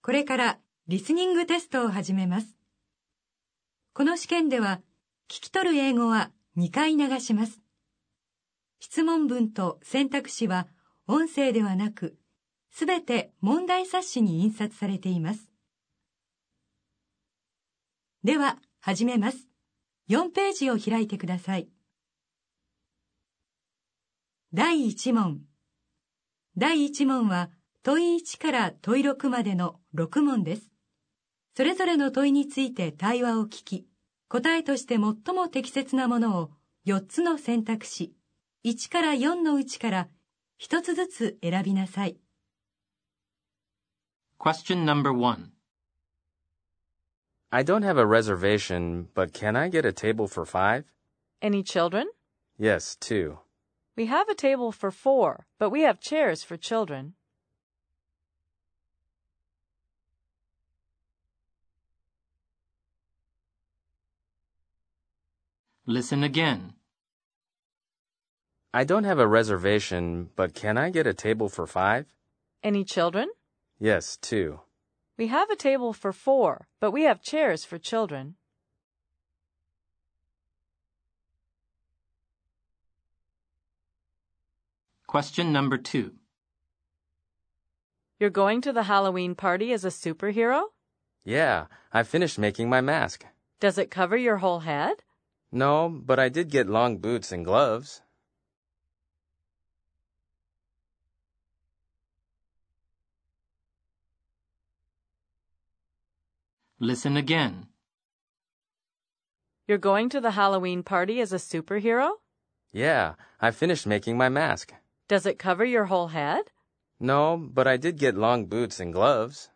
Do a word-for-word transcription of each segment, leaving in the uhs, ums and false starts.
これからリスニングテストを始めます。この試験では、聞き取る英語はにかい流します。質問文と選択肢は音声ではなく、すべて問題冊子に印刷されています。では、始めます。よんページを開いてください。だいいち問。だいいち問は問いいちから問いろくまでのろく問です。それぞれの問いについて対話を聞き、答えとして最も適切なものをよっつの選択肢、いちからよんのうちからひとつずつ選びなさい。 Question number one. I don't have a reservation, but can I get a table for five? Any children? Yes, two. We have a table for four, but we have chairs for children. Listen again. I don't have a reservation, but can I get a table for five? Any children? Yes, two. We have a table for four, but we have chairs for children. Question number two. You're going to the Halloween party as a superhero? Yeah, I finished making my mask. Does it cover your whole head? No, but I did get long boots and gloves. Listen again. You're going to the Halloween party as a superhero? Yeah, I finished making my mask. Does it cover your whole head? No, but I did get long boots and gloves.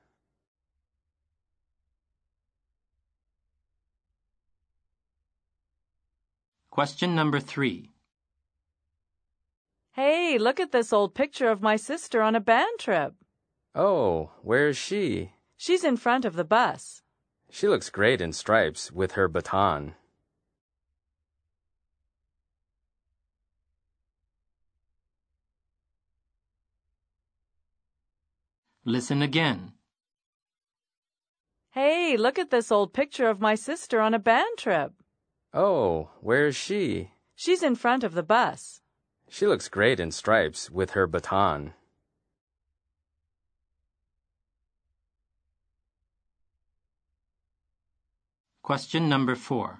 Question number three. Hey, look at this old picture of my sister on a band trip. Oh, where is she? She's in front of the bus. She looks great in stripes with her baton. Listen again. Hey, look at this old picture of my sister on a band trip. Oh, where is she? She's in front of the bus. She looks great in stripes with her baton. Question number four.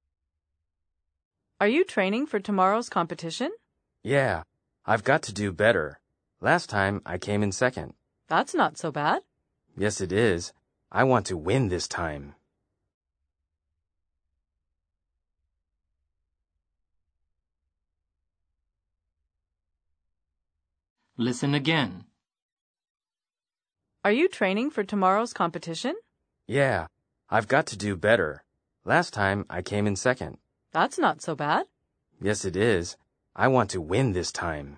Are you training for tomorrow's competition? Yeah, I've got to do better. Last time I came in second. That's not so bad. Yes, it is. I want to win this time. Listen again. Are you training for tomorrow's competition? Yeah, I've got to do better. Last time I came in second. That's not so bad. Yes, it is. I want to win this time.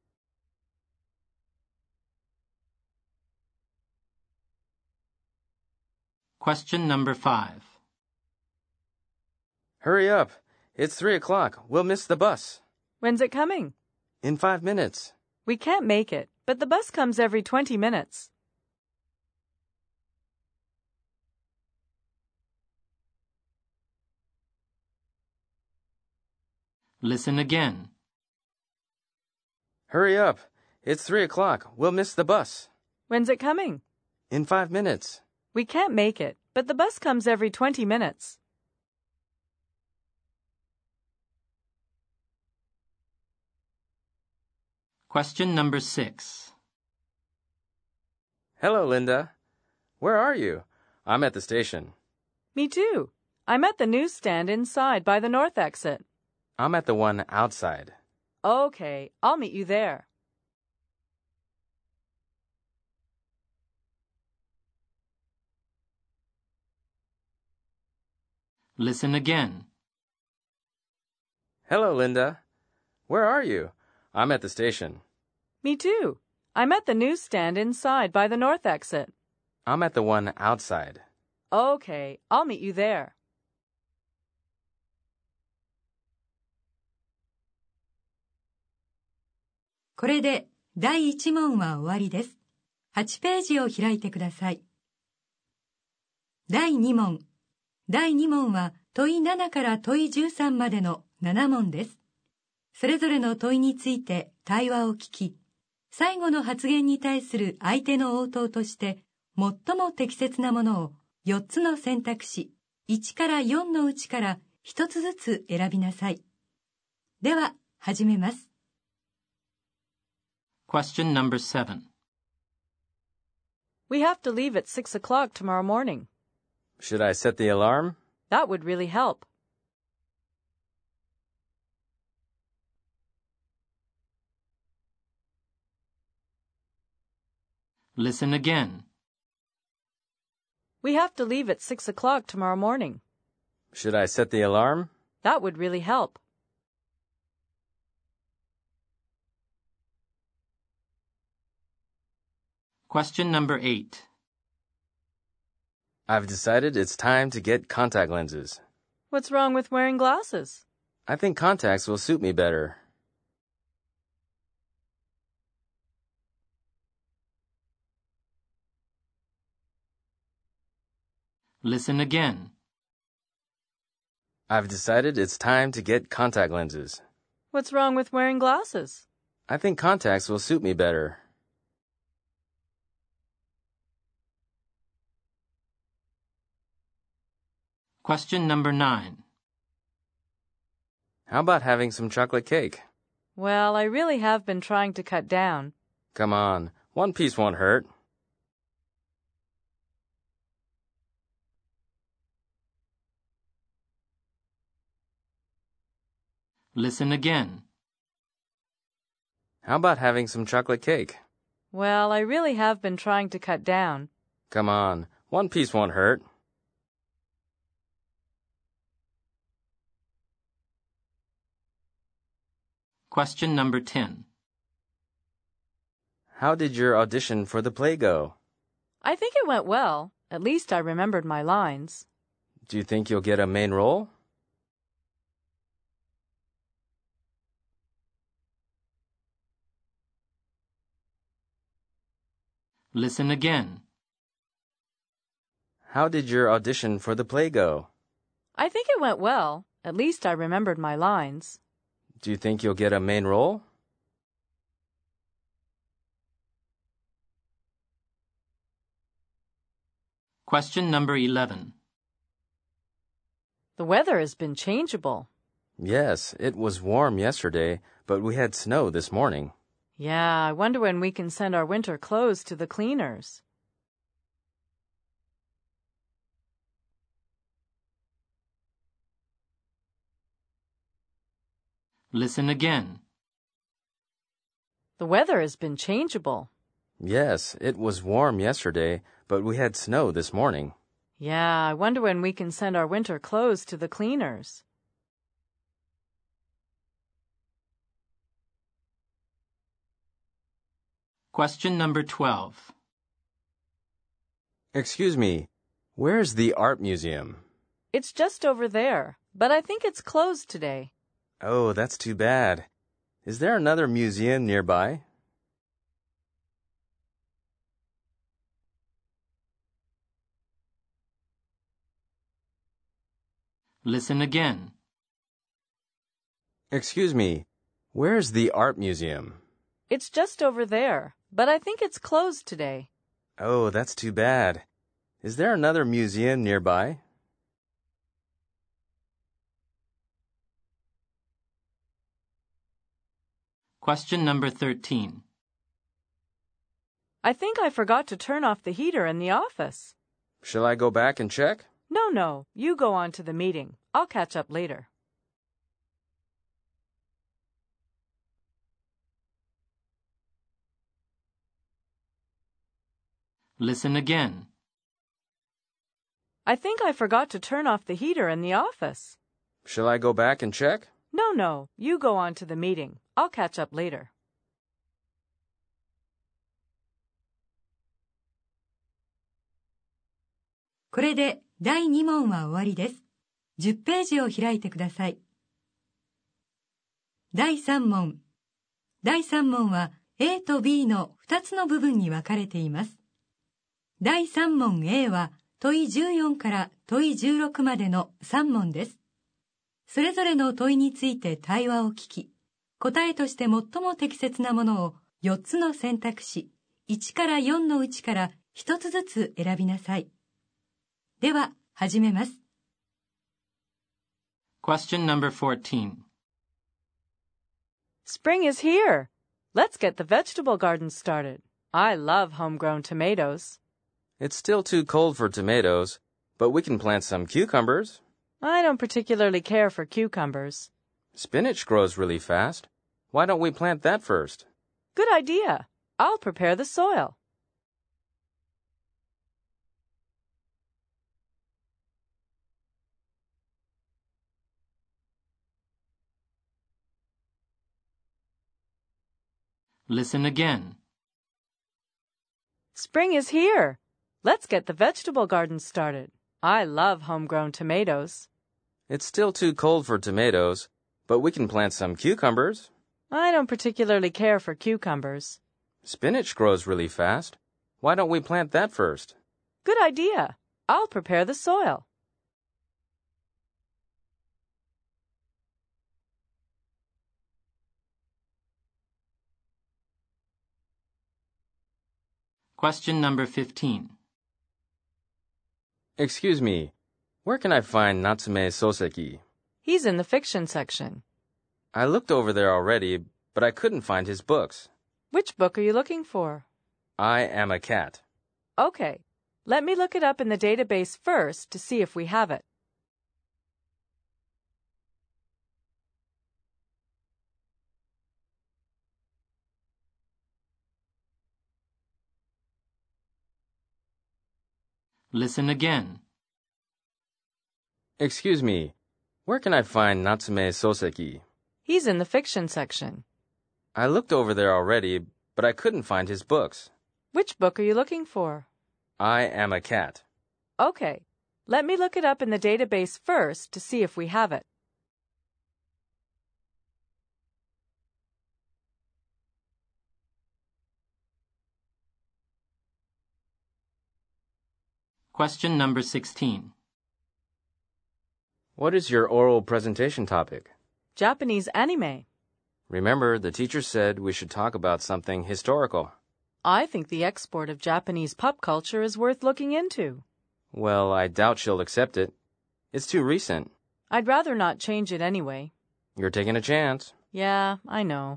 Question number five. Hurry up. It's three o'clock. We'll miss the bus. When's it coming? In five minutes. We can't make it, but the bus comes every twenty minutes. Listen again. Hurry up. It's three o'clock. We'll miss the bus. When's it coming? In five minutes. We can't make it, but the bus comes every twenty minutes. Question number six. Hello, Linda. Where are you? I'm at the station. Me too. I'm at the newsstand inside by the north exit. I'm at the one outside. Okay, I'll meet you there. Listen again. Hello, Linda. Where are you? I'm at the station. Me too. I'm at the newsstand inside by the north exit. I'm at the one outside. Okay, I'll meet you there. これでだいいち問は終わりです。はちページを開いてください。 だいに問。だいに問は問いななから問いじゅうさんまでのなな問です。それぞれの問いについて対話を聞き、最後の発言に対する相手の応答として、最も適切なものをよっつの選択肢、いちからよんのうちからひとつずつ選びなさい。では、始めます。 Question number seven. We have to leave at six o'clock tomorrow morning. Should I set the alarm? That would really help. Listen again. We have to leave at six o'clock tomorrow morning. Should I set the alarm? That would really help. Question number eight. I've decided it's time to get contact lenses. What's wrong with wearing glasses? I think contacts will suit me better. Listen again. I've decided it's time to get contact lenses. What's wrong with wearing glasses? I think contacts will suit me better. Question number nine. How about having some chocolate cake? Well, I really have been trying to cut down. Come on, one piece won't hurt. Listen again. How about having some chocolate cake? Well, I really have been trying to cut down. Come on, one piece won't hurt. Question number ten. How did your audition for the play go? I think it went well. At least I remembered my lines. Do you think you'll get a main role? Listen again. How did your audition for the play go? I think it went well. At least I remembered my lines. Do you think you'll get a main role? Question number eleven. The weather has been changeable. Yes, it was warm yesterday, but we had snow this morning. Yeah, I wonder when we can send our winter clothes to the cleaners. Listen again. The weather has been changeable. Yes, it was warm yesterday, but we had snow this morning. Yeah, I wonder when we can send our winter clothes to the cleaners. Question number twelve. Excuse me, where's the art museum? It's just over there, but I think it's closed today. Oh, that's too bad. Is there another museum nearby? Listen again. Excuse me, where's the art museum? It's just over there, but I think it's closed today. Oh, that's too bad. Is there another museum nearby? Question number thirteen. I think I forgot to turn off the heater in the office. Shall I go back and check? No, no, you go on to the meeting. I'll catch up later. Listen again. I think I forgot to turn off the heater in the office. Shall I go back and check? No, no, you go on to the meeting. I'll catch up later. これでだいに問は終わりです。じゅっページを開いてください。だいさん問。だいさん問は A と B のふたつの部分に分かれています。だいさん問 A は問いじゅうよんから問いじゅうろくまでのさん問です。それぞれの問いについて対話を聞き、答えとして最も適切なものをよっつの選択肢、いちからよんのうちからひとつずつ選びなさい。では、始めます。 Question number fourteen. Spring is here. Let's get the vegetable garden started. I love homegrown tomatoes. It's still too cold for tomatoes, but we can plant some cucumbers. I don't particularly care for cucumbers. Spinach grows really fast. Why don't we plant that first? Good idea. I'll prepare the soil. Listen again. Spring is here. Let's get the vegetable garden started. I love homegrown tomatoes. It's still too cold for tomatoes, but we can plant some cucumbers. I don't particularly care for cucumbers. Spinach grows really fast. Why don't we plant that first? Good idea. I'll prepare the soil. Question number fifteen. Excuse me, where can I find Natsume Soseki? He's in the fiction section. I looked over there already, but I couldn't find his books. Which book are you looking for? I Am a Cat. Okay. Let me look it up in the database first to see if we have it. Listen again. Excuse me, where can I find Natsume Soseki? He's in the fiction section. I looked over there already, but I couldn't find his books. Which book are you looking for? I Am a Cat. Okay. Let me look it up in the database first to see if we have it. Question number sixteen. What is your oral presentation topic? Japanese anime. Remember, the teacher said we should talk about something historical. I think the export of Japanese pop culture is worth looking into. Well, I doubt she'll accept it. It's too recent. I'd rather not change it anyway. You're taking a chance. Yeah, I know.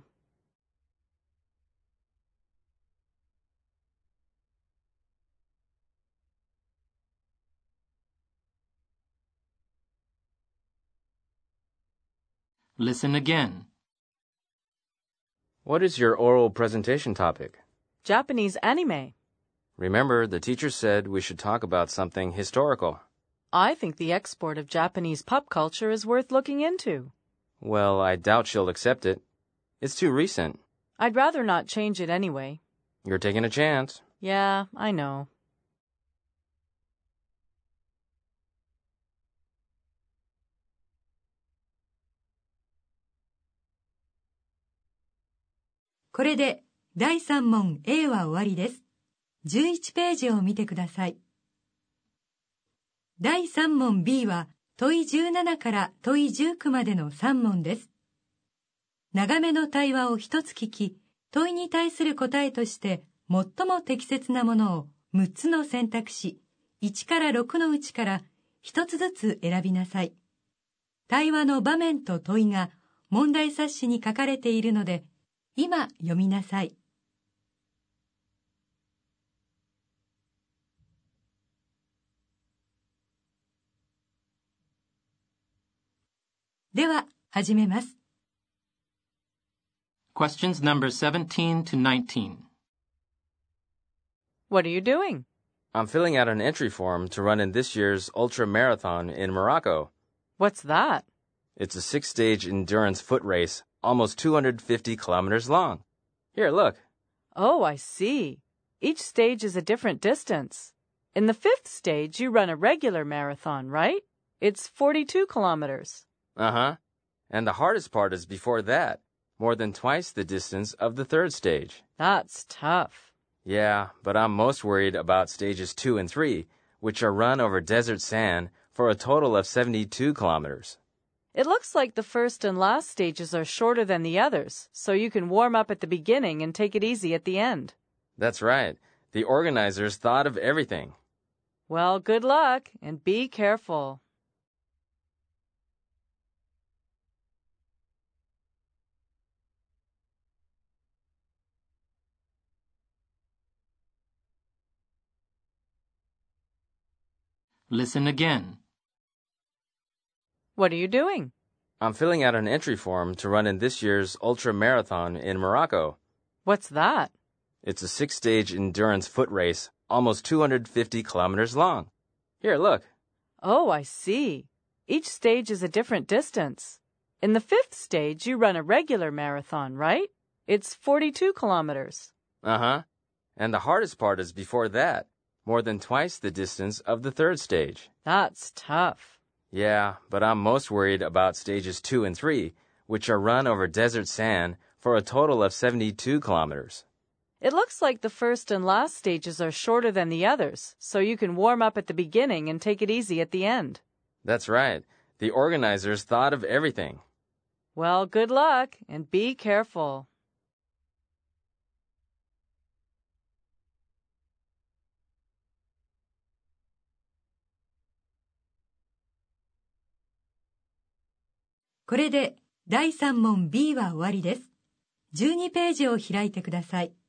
Listen again. What is your oral presentation topic? Japanese anime. Remember, the teacher said we should talk about something historical. I think the export of Japanese pop culture is worth looking into. Well, I doubt she'll accept it. It's too recent. I'd rather not change it anyway. You're taking a chance. Yeah, I know. 「これでだいさん問 A は終わりです。じゅういちページを見てください。だいさん問 B は問いじゅうななから問いじゅうきゅうまでのさん問です。長めの対話を一つ聞き、問いに対する答えとして最も適切なものをむっつの選択肢、いちからろくのうちからひとつずつ選びなさい。対話の場面と問いが問題冊子に書かれているので、今読みなさい。では、始めます。 Questions number seventeen to nineteen. What are you doing? I'm filling out an entry form to run in this year's ultra marathon in Morocco. What's that? It's a six-stage endurance foot race, almost two hundred fifty kilometers long. Here, look. Oh, I see. Each stage is a different distance. In the fifth stage, you run a regular marathon, right? It's forty-two kilometers. Uh-huh. And the hardest part is before that, more than twice the distance of the third stage. That's tough. Yeah, but I'm most worried about stages two and three, which are run over desert sand for a total of seventy-two kilometers. It looks like the first and last stages are shorter than the others, so you can warm up at the beginning and take it easy at the end. That's right. The organizers thought of everything. Well, good luck and be careful. Listen again. What are you doing? I'm filling out an entry form to run in this year's ultra marathon in Morocco. What's that? It's a six-stage endurance foot race, almost two hundred fifty kilometers long. Here, look. Oh, I see. Each stage is a different distance. In the fifth stage, you run a regular marathon, right? It's forty-two kilometers. Uh-huh. And the hardest part is before that, more than twice the distance of the third stage. That's tough. Yeah, but I'm most worried about stages two and three, which are run over desert sand for a total of seventy-two kilometers. It looks like the first and last stages are shorter than the others, so you can warm up at the beginning and take it easy at the end. That's right. The organizers thought of everything. Well, good luck and be careful. 「これでだいさん問 B は終わりです。じゅうにページを開いてください。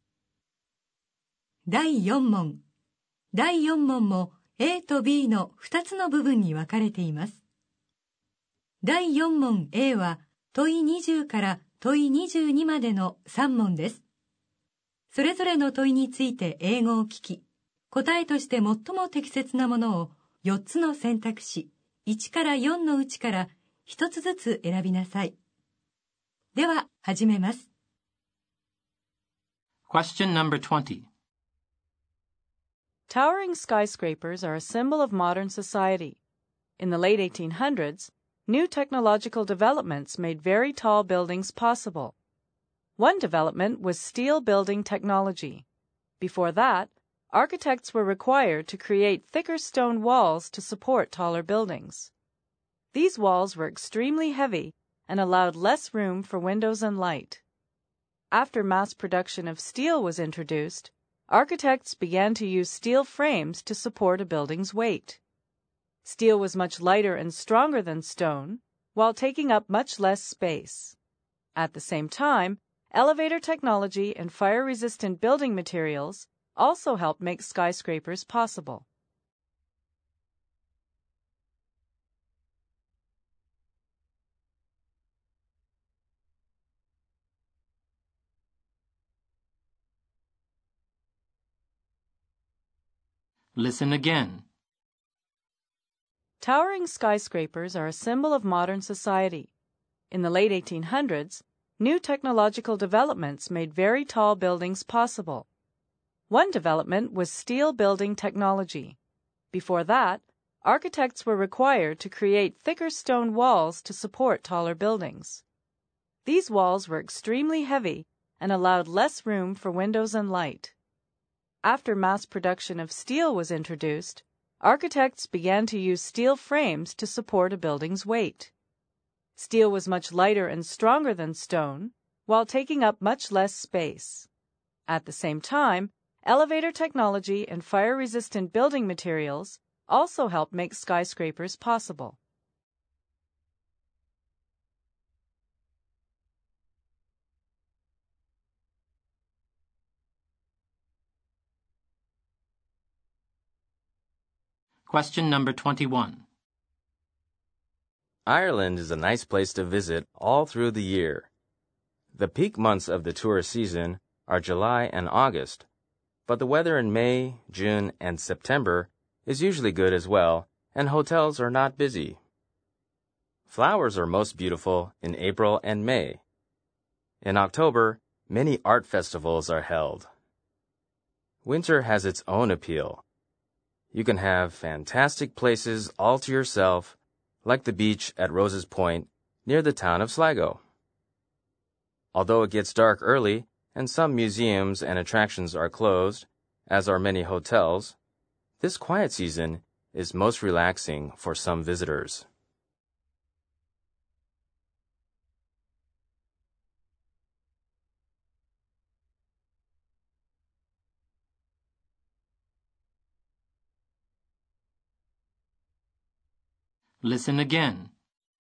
だいよん問。だいよん問も A と B のふたつの部分に分かれています。だいよん問 A は問いにじゅうから問いにじゅうにまでのさん問です。それぞれの問いについて英語を聞き、答えとして最も適切なものをよっつの選択肢いちからよんのうちからひとつずつ選びなさい。では、始めます。 Question number twenty. Towering skyscrapers are a symbol of modern society. In the late eighteen hundreds, new technological developments made very tall buildings possible. One development was steel building technology. Before that, architects were required to create thicker stone walls to support taller buildings. These walls were extremely heavy and allowed less room for windows and light. After mass production of steel was introduced, architects began to use steel frames to support a building's weight. Steel was much lighter and stronger than stone, while taking up much less space. At the same time, elevator technology and fire-resistant building materials also helped make skyscrapers possible. Listen again. Towering skyscrapers are a symbol of modern society. In the late eighteen hundreds, new technological developments made very tall buildings possible. One development was steel building technology. Before that, architects were required to create thicker stone walls to support taller buildings. These walls were extremely heavy and allowed less room for windows and light. After mass production of steel was introduced, architects began to use steel frames to support a building's weight. Steel was much lighter and stronger than stone, while taking up much less space. At the same time, elevator technology and fire-resistant building materials also helped make skyscrapers possible. Question number twenty-one. Ireland is a nice place to visit all through the year. The peak months of the tourist season are July and August, but the weather in May, June, and September is usually good as well, and hotels are not busy. Flowers are most beautiful in April and May. In October, many art festivals are held. Winter has its own appeal. You can have fantastic places all to yourself, like the beach at Rose's Point near the town of Sligo. Although it gets dark early and some museums and attractions are closed, as are many hotels, This quiet season is most relaxing for some visitors. Listen again.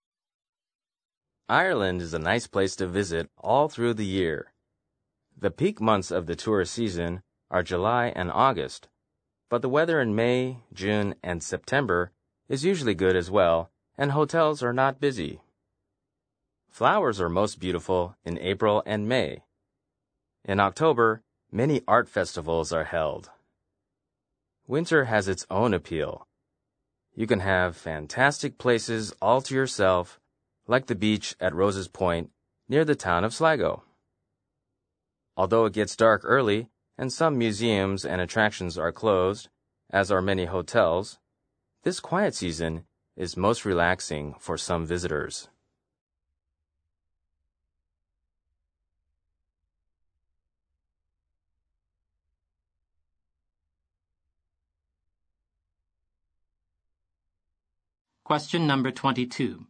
Ireland is a nice place to visit all through the year. The peak months of the tourist season are July and August, but the weather in May, June, and September is usually good as well, and hotels are not busy. Flowers are most beautiful in April and May. In October, many art festivals are held. Winter has its own appeal. You can have fantastic places all to yourself, like the beach at Roses Point near the town of Sligo. Although it gets dark early and some museums and attractions are closed, as are many hotels, this quiet season is most relaxing for some visitors. Question number twenty-two.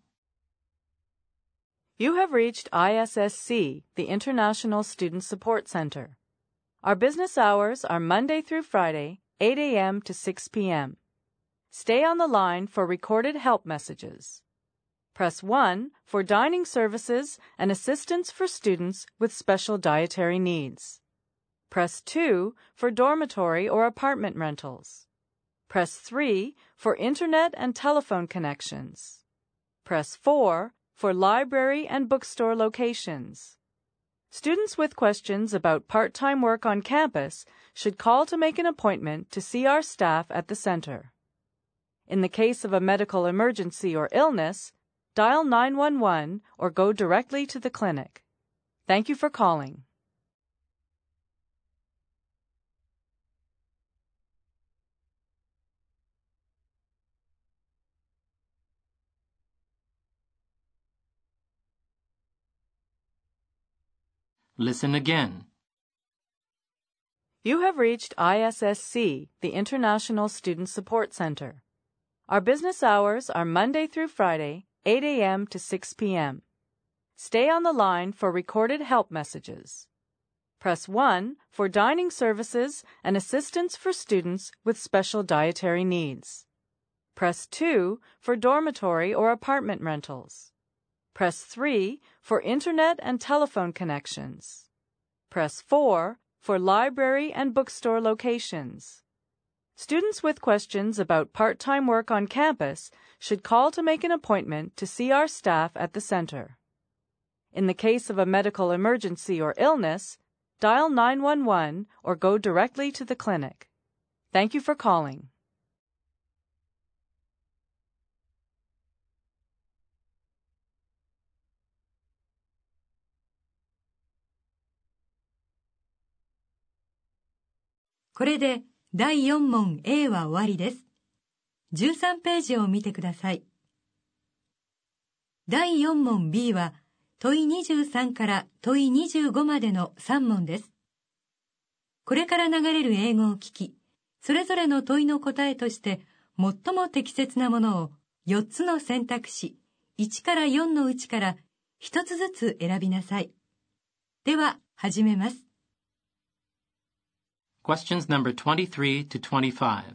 You have reached I S S C, the International Student Support Center. Our business hours are Monday through Friday, eight a.m. to six p.m. Stay on the line for recorded help messages. Press one for dining services and assistance for students with special dietary needs. Press two for dormitory or apartment rentals. Press three for internet and telephone connections. Press four for library and bookstore locations. Students with questions about part-time work on campus should call to make an appointment to see our staff at the center. In the case of a medical emergency or illness, dial nine one one or go directly to the clinic. Thank you for calling. Listen again. You have reached I S S C, the International Student Support Center. Our business hours are Monday through Friday, eight a.m. to six p.m. Stay on the line for recorded help messages. Press one for dining services and assistance for students with special dietary needs. Press two for dormitory or apartment rentals. Press three for internet and telephone connections. Press four for library and bookstore locations. Students with questions about part-time work on campus should call to make an appointment to see our staff at the center. In the case of a medical emergency or illness, dial nine one one or go directly to the clinic. Thank you for calling. これでだいよん問 A は終わりです。じゅうさんページを見てください。だいよん問 B は問いにじゅうさんから問いにじゅうごまでのさん問です。これから流れる英語を聞き、それぞれの問いの答えとして最も適切なものをよっつの選択肢いちからよんのうちからひとつずつ選びなさい。では始めます。 Questions number twenty-three to twenty-five.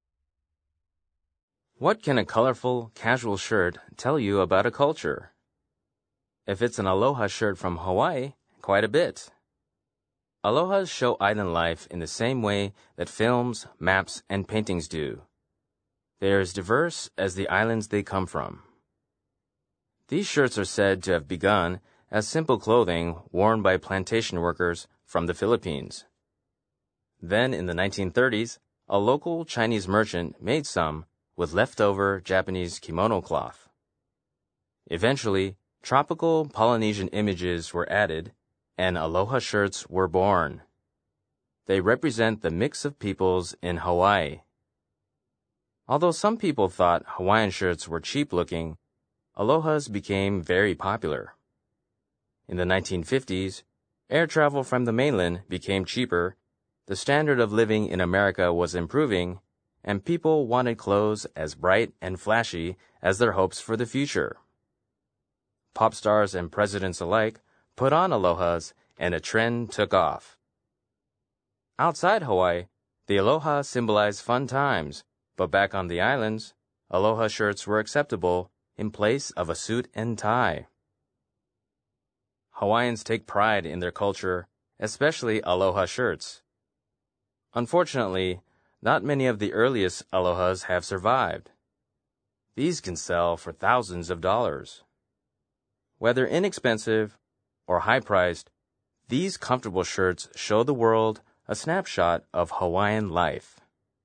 What can a colorful, casual shirt tell you about a culture? If it's an aloha shirt from Hawaii, quite a bit. Alohas show island life in the same way that films, maps, and paintings do. They are as diverse as the islands they come from. These shirts are said to have begun as simple clothing worn by plantation workers from the Philippines. Then in the nineteen thirties, a local Chinese merchant made some with leftover Japanese kimono cloth. Eventually, tropical Polynesian images were added, and aloha shirts were born. They represent the mix of peoples in Hawaii. Although some people thought Hawaiian shirts were cheap-looking, alohas became very popular. In the nineteen fifties, air travel from the mainland became cheaper, the standard of living in America was improving, and people wanted clothes as bright and flashy as their hopes for the future. Pop stars and presidents alike put on alohas, and a trend took off. Outside Hawaii, the aloha symbolized fun times, but back on the islands, aloha shirts were acceptable in place of a suit and tie. Hawaiians take pride in their culture, especially aloha shirts. Unfortunately, not many of the earliest alohas have survived. These can sell for thousands of dollars. Whether inexpensive or high-priced, these comfortable shirts show the world a snapshot of Hawaiian life.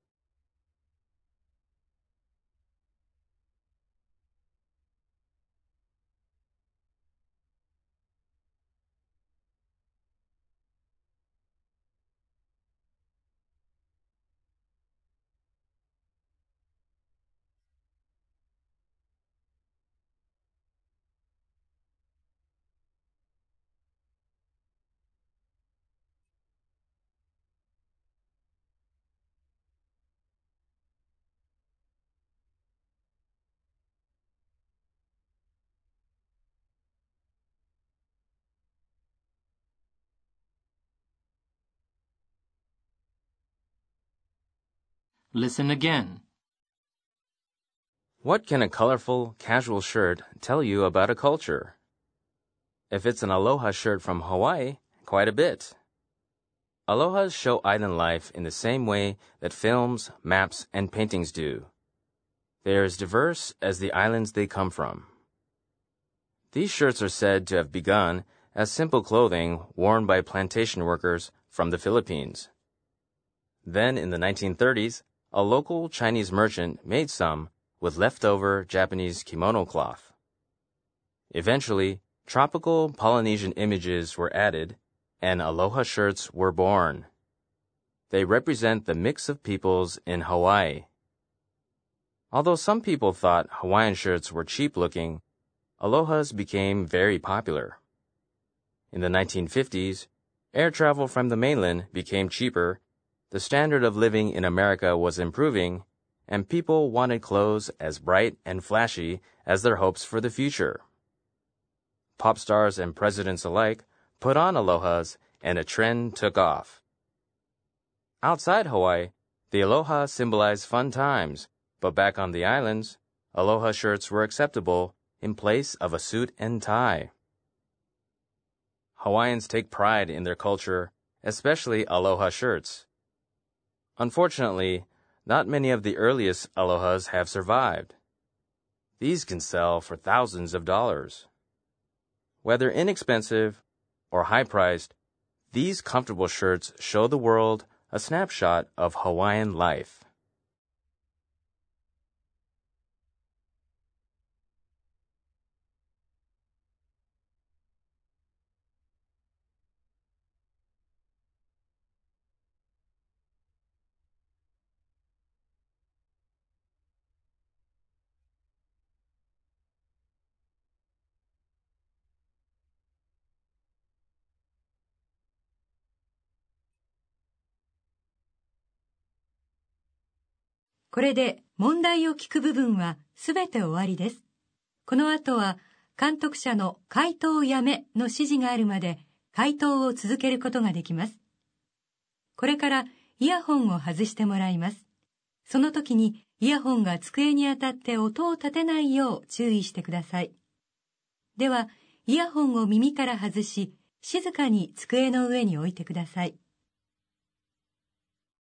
Listen again. What can a colorful, casual shirt tell you about a culture? If it's an aloha shirt from Hawaii, quite a bit. Alohas show island life in the same way that films, maps, and paintings do. They are as diverse as the islands they come from. These shirts are said to have begun as simple clothing worn by plantation workers from the Philippines. Then, in the nineteen thirties, a local Chinese merchant made some with leftover Japanese kimono cloth. Eventually, tropical Polynesian images were added, and aloha shirts were born. They represent the mix of peoples in Hawaii. Although some people thought Hawaiian shirts were cheap-looking, alohas became very popular. In the nineteen fifties, air travel from the mainland became cheaper, the standard of living in America was improving, and people wanted clothes as bright and flashy as their hopes for the future. Pop stars and presidents alike put on alohas, and a trend took off. Outside Hawaii, the aloha symbolized fun times, but back on the islands, aloha shirts were acceptable in place of a suit and tie. Hawaiians take pride in their culture, especially aloha shirts. Unfortunately, not many of the earliest alohas have survived. These can sell for thousands of dollars. Whether inexpensive or high-priced, these comfortable shirts show the world a snapshot of Hawaiian life. これで問題を聞く部分はすべて終わりです。この後は監督者の回答をやめの指示があるまで回答を続けることができます。これからイヤホンを外してもらいます。その時にイヤホンが机に当たって音を立てないよう注意してください。では、イヤホンを耳から外し、静かに机の上に置いてください。